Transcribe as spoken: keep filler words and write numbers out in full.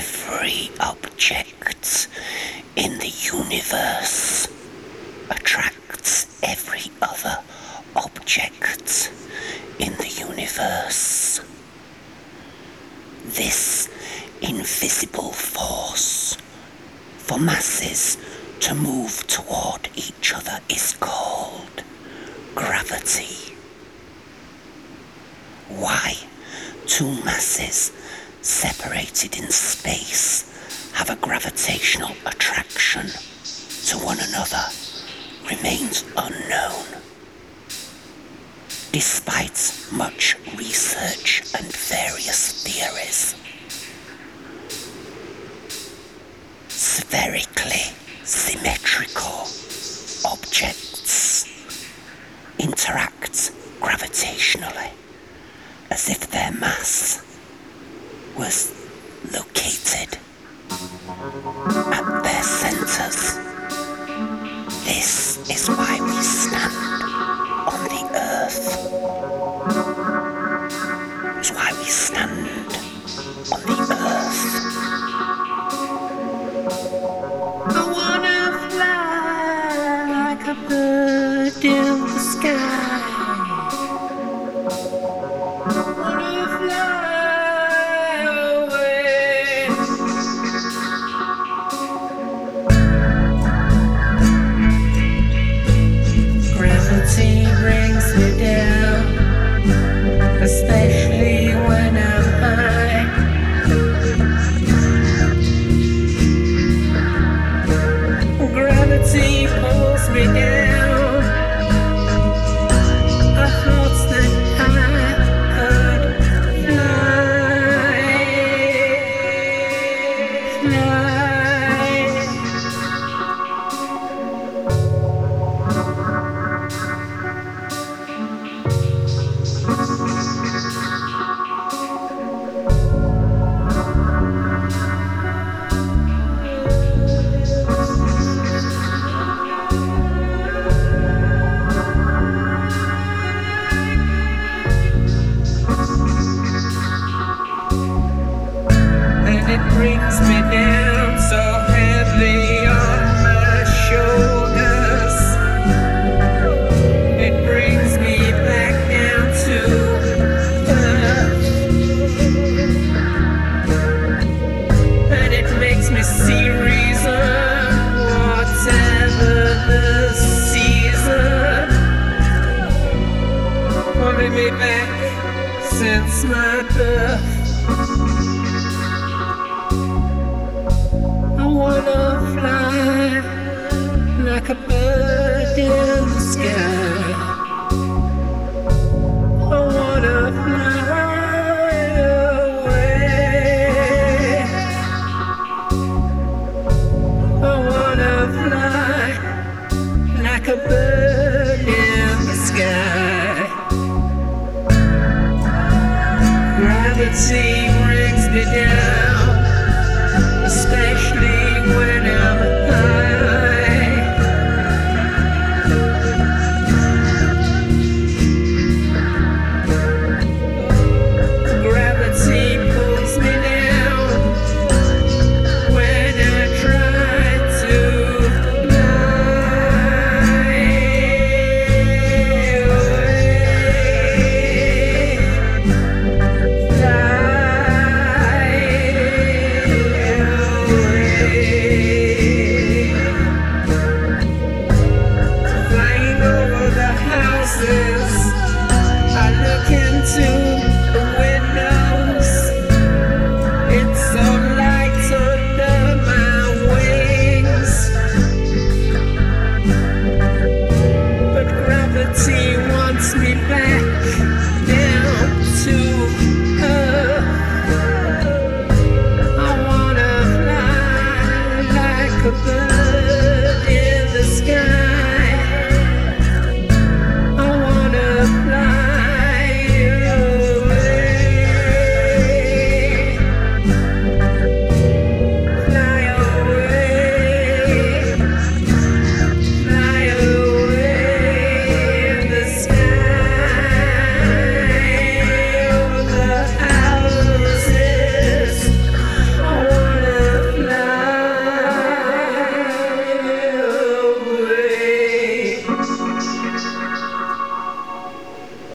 Every object in the universe attracts every other object in the universe. This invisible force for masses to move toward each other is called gravity. Why two masses separated in space have a gravitational attraction to one another remains unknown. Despite much research and various theories, spherically symmetrical objects interact gravitationally as if their mass was located at their centers. This is why we stand on the earth. It's why we stand on the earth. I wanna fly like a bird in the sky. Gravity brings me down, especially when I'm high. Gravity pulls me down. A thoughts that I could fly, fly. It brings me down so heavy on my shoulders. It brings me back down to earth. And it makes me see reason, whatever the season. Holding me back since my birth. I wanna fly like a bird in the sky. I wanna fly away. I wanna fly like a bird in the sky. Gravity